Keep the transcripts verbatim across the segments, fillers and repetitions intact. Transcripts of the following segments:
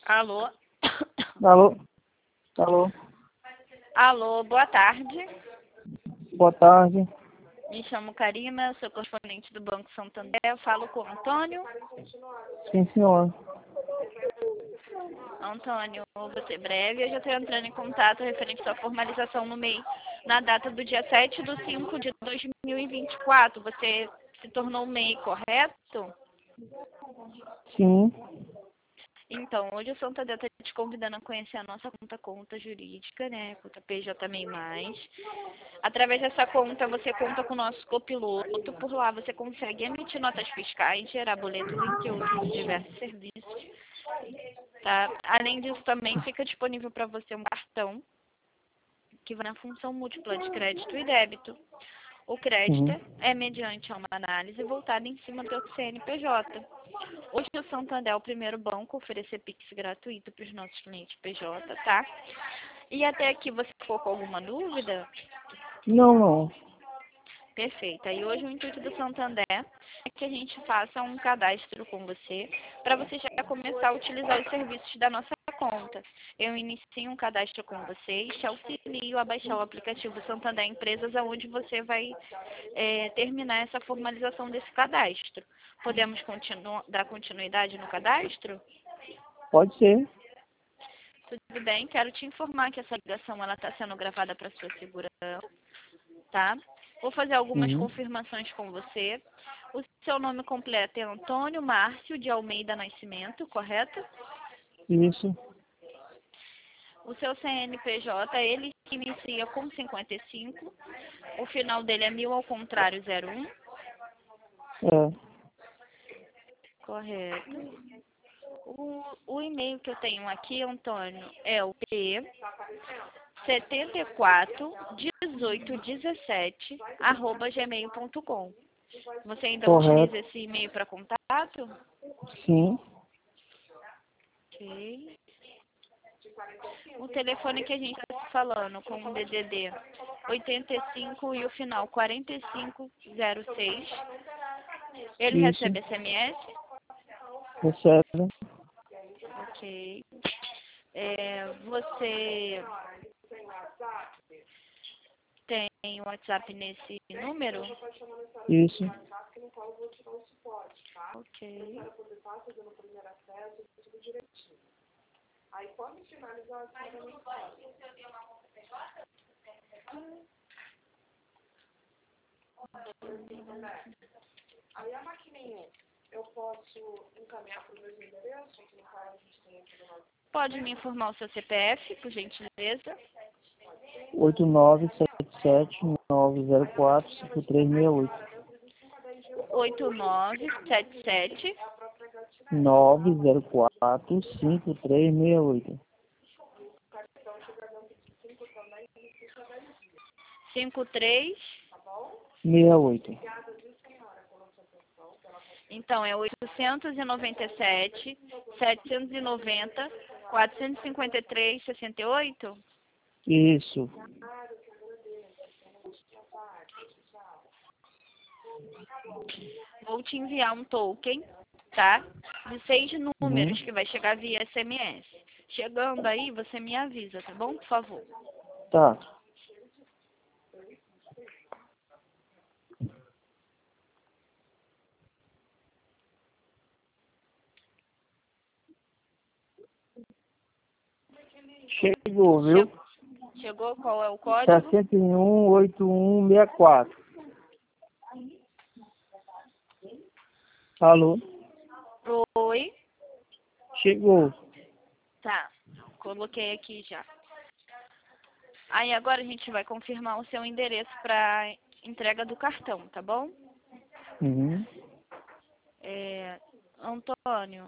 Alô? Alô? Alô? Alô, boa tarde. Boa tarde. Me chamo Karina, sou correspondente do Banco Santander. Eu falo com o Antônio. Sim, senhor. Antônio, vou ser breve. Eu já estou entrando em contato referente à formalização no M E I na data do dia sete de cinco de dois mil e vinte e quatro. Você se tornou M E I, correto? Sim. Então, hoje o Santander está te convidando a conhecer a nossa conta conta jurídica, né? Conta P J M E I mais. Através dessa conta, você conta com o nosso copiloto. Por lá, você consegue emitir notas fiscais, gerar boletos, entre outros diversos serviços. Tá? Além disso, também fica disponível para você um cartão que vai na função múltipla de crédito e débito. O crédito Uhum. é mediante uma análise voltada em cima do seu C N P J. Hoje o Santander é o primeiro banco a oferecer Pix gratuito para os nossos clientes P J, tá? E até aqui você ficou com alguma dúvida? Não, não. Perfeito. E hoje o intuito do Santander é que a gente faça um cadastro com você para você já começar a utilizar os serviços da nossa conta. Eu inicio um cadastro com você e te auxilio a baixar o aplicativo Santander Empresas, onde você vai é, terminar essa formalização desse cadastro. Podemos continu dar continuidade no cadastro? Pode ser. Tudo bem. Quero te informar que essa ligação está sendo gravada para sua segurança, tá? Vou fazer algumas Uhum. confirmações com você. O seu nome completo é Antônio Márcio de Almeida Nascimento, correto? Isso. O seu C N P J, ele inicia com cinquenta e cinco. O final dele é mil ao contrário, zero um. É. Correto. O, o e-mail que eu tenho aqui, Antônio, é o P setenta e quatro, dezoito, dezessete, arroba gmail ponto com. Você ainda Correto. utiliza esse e-mail para contato? Sim. Ok. O telefone que a gente está falando com o D D D oitenta e cinco e o final quarenta e cinco zero seis. Ele Isso. recebe S M S? Recebe. Ok. É, você tem WhatsApp nesse número? Isso. Ok. Pode me informar o seu C P F, por gentileza? oito nove sete sete nove zero quatro cinco três seis oito. oito nove sete sete nove zero quatro cinco três seis oito. cinco três. seis oito. Então, é oitocentos e noventa e sete, setecentos e noventa, quatrocentos e cinquenta e três, sessenta e oito? Isso. Vou te enviar um token, tá? De seis Uhum. números que vai chegar via S M S. Chegando aí, você me avisa, tá bom? Por favor. Tá. Chegou, viu? Che- Chegou? Qual é o código? sessenta e um oitenta e um sessenta e quatro. Alô? Oi. Chegou. Tá. Coloquei aqui já. Aí agora a gente vai confirmar o seu endereço para entrega do cartão, tá bom? Uhum. É, Antônio,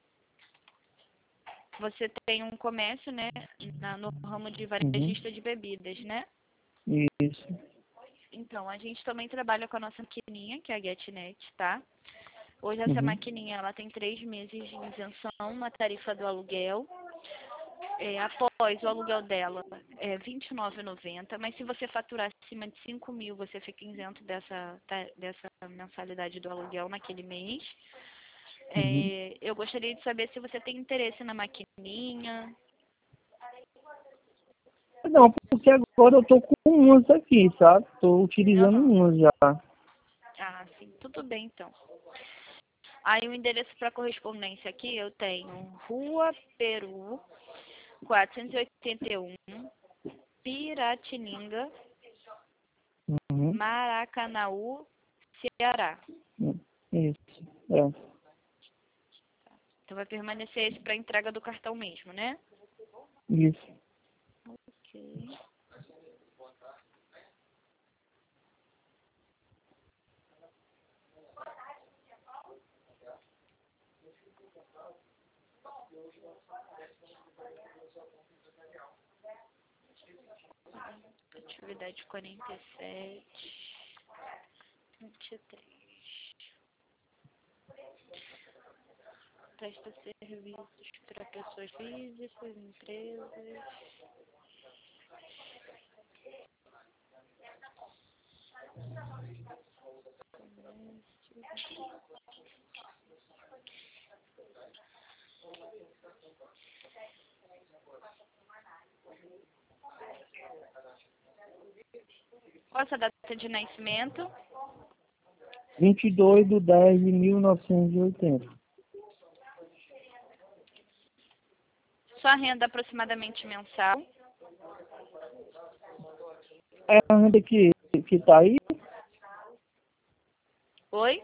você tem um comércio, né, na- no ramo de Uhum. varejista de bebidas, né? Isso. Então, a gente também trabalha com a nossa maquininha, que é a GetNet, tá? Hoje essa Uhum. maquininha, ela tem três meses de isenção na tarifa do aluguel. É, após o aluguel dela, é vinte e nove reais e noventa centavos, mas se você faturar acima de cinco mil, você fica isento dessa, ta- dessa mensalidade do aluguel naquele mês. Uhum. É, eu gostaria de saber se você tem interesse na maquininha. Não, porque agora eu tô com umas aqui, sabe? Tô utilizando Aham. umas já. Ah, sim. Tudo bem, então. Aí o endereço para correspondência aqui eu tenho Rua Peru, quatrocentos e oitenta e um, Piratininga, Uhum. Maracanaú, Ceará. Isso, é. Então vai permanecer esse para entrega do cartão mesmo, né? Isso. Ok. Atividade quarenta e sete, vinte e três. Presta serviços para pessoas físicas, empresas. Qual a sua data de nascimento? vinte e dois de dez de mil novecentos e oitenta. Sua renda aproximadamente mensal? É a renda que, que tá aí? Oi?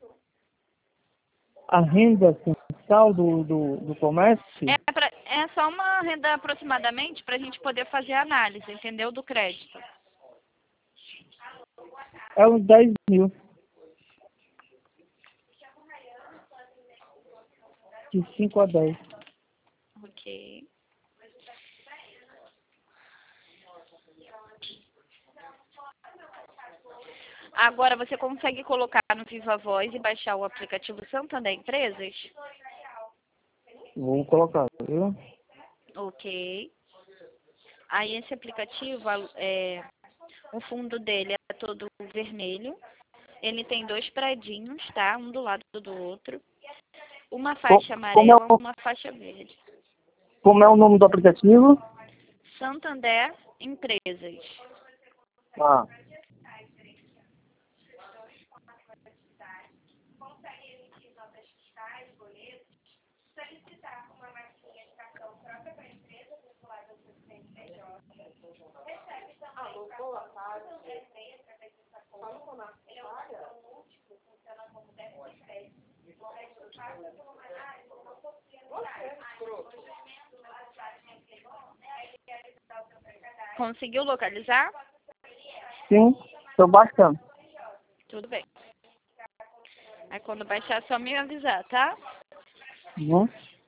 A renda mensal do, do, do comércio É, pra, é só uma renda aproximadamente para a gente poder fazer a análise, entendeu? Do crédito. é uns dez mil. De cinco a dez. Ok. Agora você consegue colocar no Viva Voz e baixar o aplicativo Santander Empresas? Vou colocar, viu? Ok. Aí esse aplicativo, é, o fundo dele é todo vermelho. Ele tem dois predinhos, tá? Um do lado do outro. Uma Co- faixa Como é, amarela, o, uma faixa verde. como é o nome do aplicativo? Santander Empresas. Ah, Conseguiu localizar? sim, estou baixando. Tudo bem. Aí quando baixar, é só me avisar, tá? Uhum.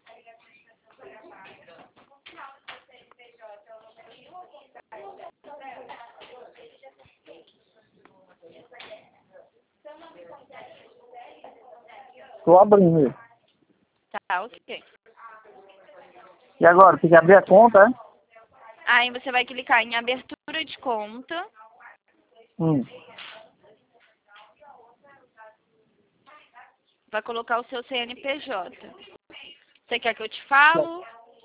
Estou abrindo. Tá, ok. E agora, tem que abrir a conta, é? Aí você vai clicar em abertura de conta. Hum. Vai colocar o seu C N P J. Você quer que eu te falo?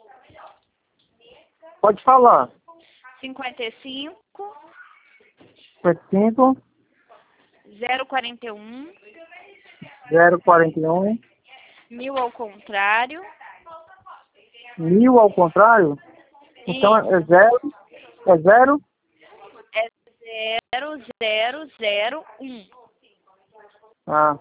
Pode falar. cinquenta e cinco, cinco, zero quarenta e um, zero quarenta e um, mil ao contrário. mil ao contrário? Então é Isso. zero, é zero? É zero zero zero um. Ah,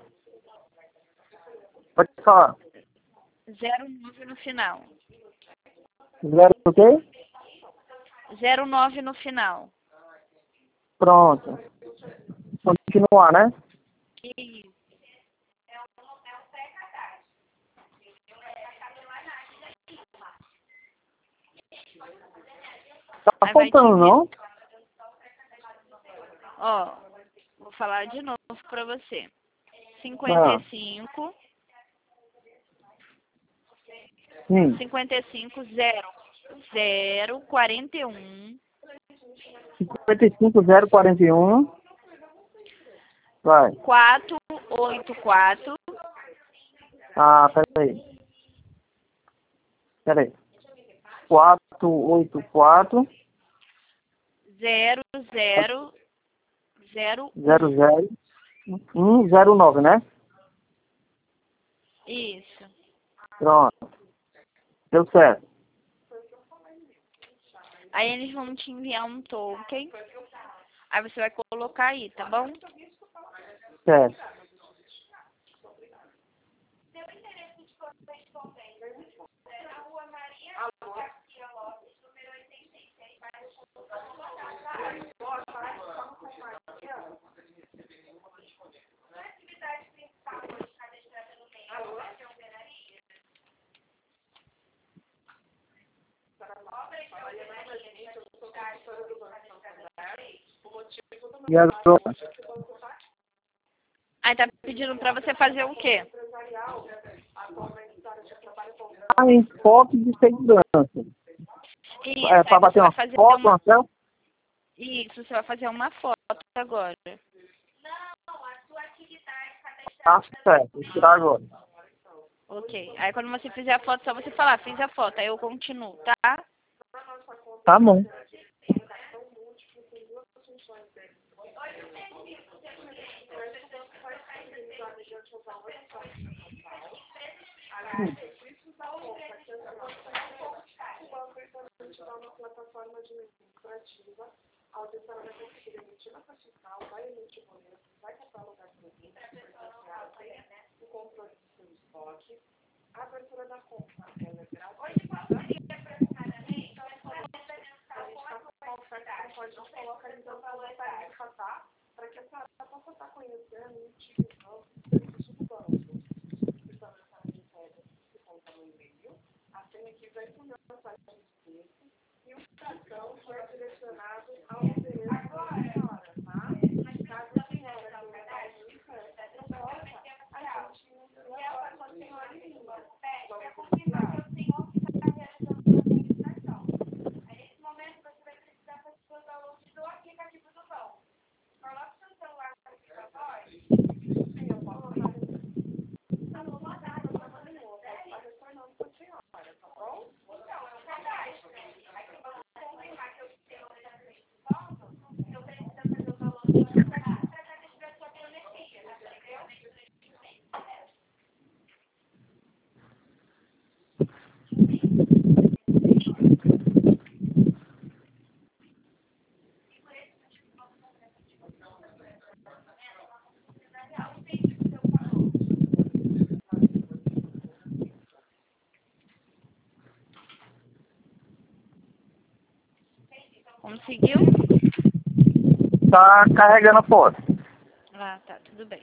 pode falar. zero nove no final. Zero o quê? zero nove no final. Pronto. Continuar, né? Isso. Tá Aí vai te faltando, vir. não? Ó, vou falar de novo pra você. cinquenta Ah, e cinco, sim. cinquenta e cinco, zero, zero, quarenta e um, cinquenta e cinco, zero quarenta e um. Vai. quatro oito quatro, Ah, peraí. Peraí. quatro oito quatro. zero zero zero zero zero um zero nove, né? Isso. Pronto. Deu certo. Aí eles vão te enviar um token. Aí você vai colocar aí, tá bom? Certo. E agora? Aí tá pedindo pra você fazer o quê? Ah, em foto de segurança. Isso, É, aí para você bater vai uma fazer foto, uma... uma selfie? Isso, você vai fazer uma foto agora. Tá certo. Vou tirar agora. Ok. Aí quando você fizer a foto, só você falar, fiz a foto. Aí eu continuo, tá? Tá bom. Conseguiu? Tá carregando a foto. Ah, tá, tudo bem.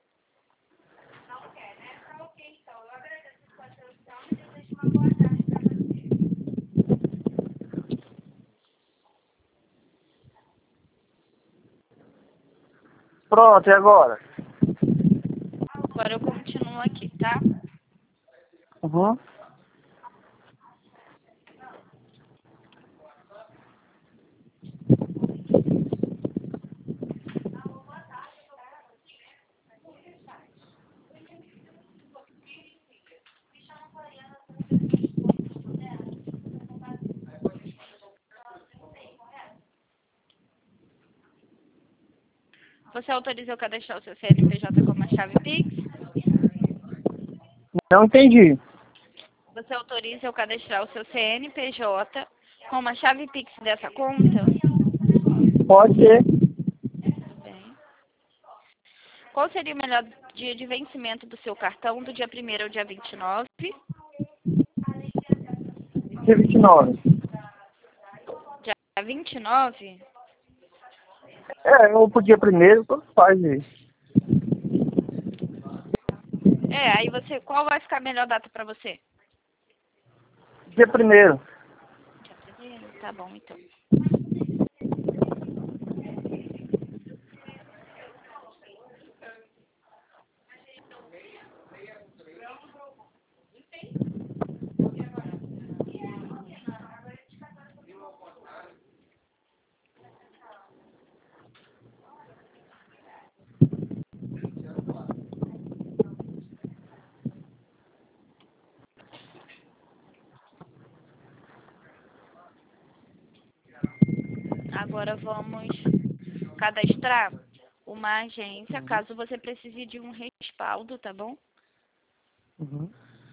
Pronto, e agora? Agora eu continuo aqui, tá? Uhum. Você autoriza eu cadastrar o seu C N P J como a chave Pix? Não entendi. Você autoriza eu cadastrar o seu C N P J como a chave Pix dessa conta? Pode ser. Bem. Qual seria o melhor dia de vencimento do seu cartão, do dia primeiro ao dia vinte e nove? Dia vinte e nove. Dia vinte e nove? É, ou pro dia primeiro, tanto faz isso. É, aí você, qual vai ficar a melhor data pra você? Dia primeiro. Dia primeiro? Tá bom, então. Agora vamos cadastrar uma agência, caso você precise de um respaldo, tá bom? Uhum.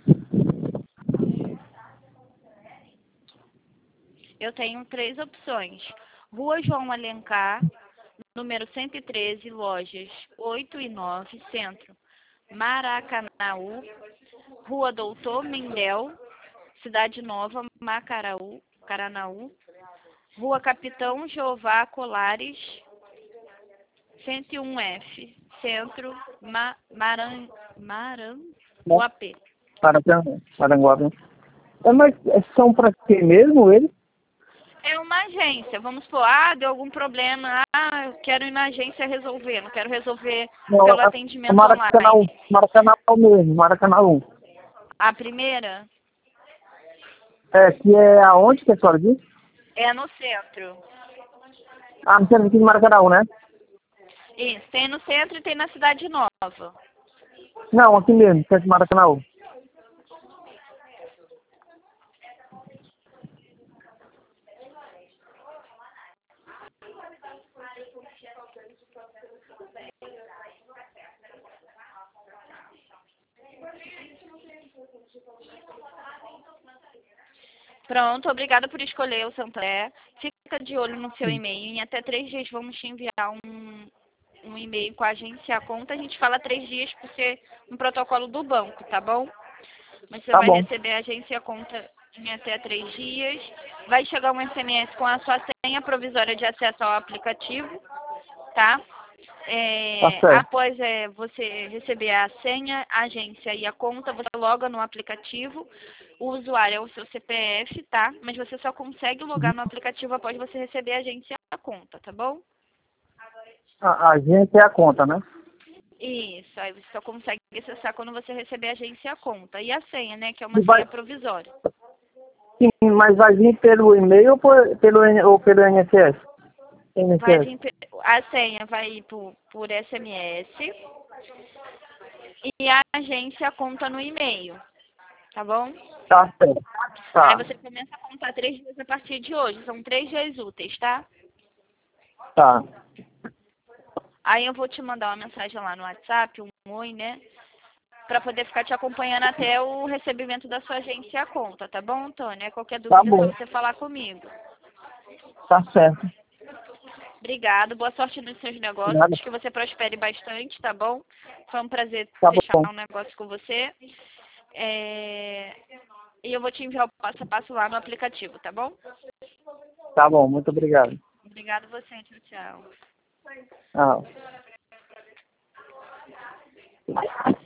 Eu tenho três opções. Rua João Alencar, número cento e treze, lojas oito e nove, Centro, Maracanaú. Rua Doutor Mendel, Cidade Nova, Macaraú, Caranaú. Rua Capitão Jeová Colares, cento e um F, Centro, Ma Maran Maranguape. Maranguape. É, mas são para quê mesmo ele? É uma agência, vamos supor, ah, deu algum problema, ah, eu quero ir na agência resolver, não quero resolver Não, pelo é atendimento Maracanã, online. Maracanã mesmo, Maracanã um. A primeira É, que é aonde que a senhora disse? é no centro. Ah, no centro aqui de Maracanã, né? Isso, tem no centro e tem na Cidade Nova. Não, aqui mesmo, centro de Maracanã. Pronto, obrigada por escolher o Santander. Fica de olho no seu e-mail. Em até três dias vamos te enviar um, um e-mail com a agência a conta. A gente fala três dias por ser um protocolo do banco, tá bom? Mas você Tá vai bom. receber a agência a conta em até três dias. Vai chegar um S M S com a sua senha provisória de acesso ao aplicativo, tá? É, Tá certo. após é, você receber a senha, a agência e a conta, você loga no aplicativo. O usuário é o seu C P F, tá? Mas você só consegue logar no aplicativo após você receber a agência e a conta, tá bom? A, a gente é a conta, né? Isso, aí você só consegue acessar quando você receber a agência e a conta. E a senha, né, que é uma E vai, senha provisória. sim, mas vai vir pelo e-mail ou por, pelo, N- ou pelo N S S? Vai N S S. vir, pe- a senha vai ir por, por S M S e a agência a conta no e-mail, tá bom? Tá certo. Aí Tá, você começa a contar três dias a partir de hoje. São três dias úteis, tá? tá. Aí eu vou te mandar uma mensagem lá no WhatsApp, um oi, né? Pra poder ficar te acompanhando até o recebimento da sua agência e a conta, tá bom, Antônia? Qualquer Tá dúvida é só bom. você falar comigo. Tá certo. Obrigado, boa sorte nos seus negócios, Nada. que você prospere bastante, tá bom? Foi um prazer Tá fechar bom. um negócio com você. É... E eu vou te enviar o passo a passo lá no aplicativo, tá bom? Tá bom, muito obrigado. Obrigado você, tchau, tchau. Tchau.